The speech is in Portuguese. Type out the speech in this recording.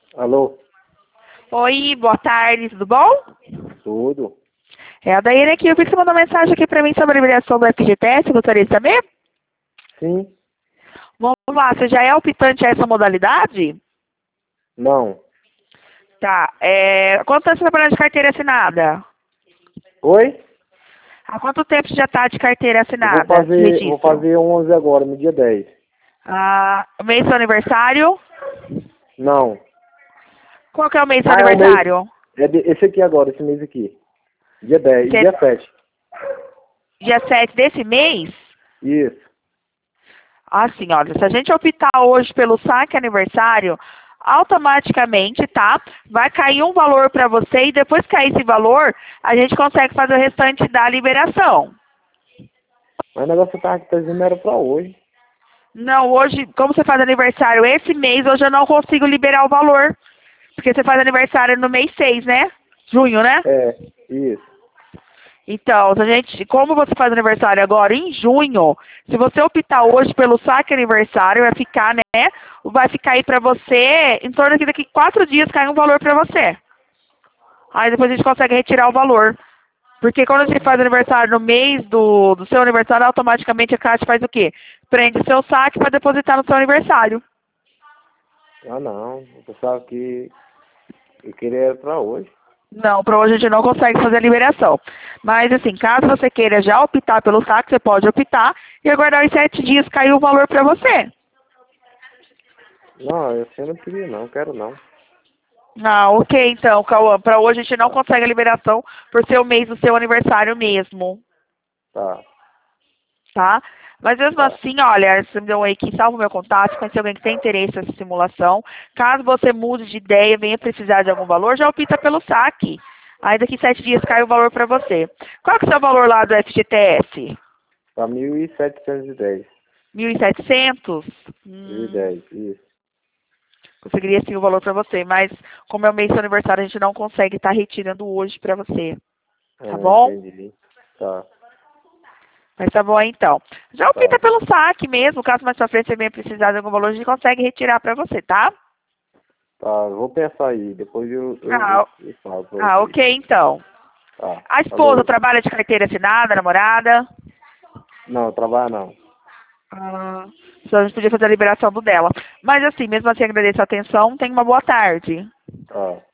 Alô? Oi, boa tarde, tudo bom? Tudo? É a Daíra aqui, eu vi que você mandou mensagem aqui pra mim sobre a liberação do FGTS, gostaria de saber? Sim? Vamos lá, você já é optante a essa modalidade? Não. Tá, quanto tempo você está trabalhando de carteira assinada? Oi? Há quanto tempo você já está de carteira Eu vou assinada, de fazer, vou registro? fazer 11 agora, no dia 10. Mês do seu aniversário? Não. Qual que é o mês do seu Ah, é o mês. aniversário? Esse aqui agora, esse mês aqui. Dia 10, Que é dia 7. dia 7 desse mês? Isso. Assim, olha, se a gente optar hoje pelo saque aniversário, automaticamente, tá? Vai cair um valor para você e depois que cair esse valor, a gente consegue fazer o restante da liberação. Mas o negócio tá dizendo era pra hoje. Não, hoje, como você faz aniversário esse mês, hoje eu não consigo liberar o valor. Porque você faz aniversário no mês 6, né? Junho, né? É, isso. Então, se a gente, como você faz aniversário agora em junho, se você optar hoje pelo saque aniversário, vai ficar aí pra você, em torno daqui 4 dias cai um valor pra você. Aí depois a gente consegue retirar o valor. Porque quando você faz aniversário no mês do seu aniversário, automaticamente a Caixa faz o quê? Prende o seu saque para depositar no seu aniversário. Ah, não. Eu pensava que eu queria era pra hoje. Não, para hoje a gente não consegue fazer a liberação. Mas assim, caso você queira já optar pelo saque, você pode optar e aguardar os 7 dias cair o valor para você. Não, eu não queria não, quero não. Ah, ok então, Cauã. Para hoje a gente não Tá. consegue a liberação por ser o mês do seu aniversário mesmo, Tá. tá? Mas mesmo Tá. assim, olha, você me deu um aí que salva o meu contato, conhece alguém que tem interesse nessa simulação. Caso você mude de ideia, venha precisar de algum valor, já opta pelo saque. Aí daqui 7 dias cai o valor para você. Qual que é o seu valor lá do FGTS? Tá 1.710. 1.700? 1.010, isso. Conseguiria sim o valor para você, mas como é o mês do seu aniversário, a gente não consegue estar retirando hoje para você. Tá Ah, bom? entendi. Tá. Mas tá bom então. Já opta Tá. pelo saque mesmo, caso mais pra frente você venha precisar de algum valor, a gente consegue retirar para você, tá? Tá, eu vou pensar aí. Depois Ah, eu falo pra ah, vocês. ok então. Tá, A esposa falou. trabalha de carteira assinada, namorada? Não, trabalho não. Ah, só a gente podia fazer a liberação do dela. Mas assim, mesmo assim, agradeço a atenção. Tenha uma boa tarde. Tá.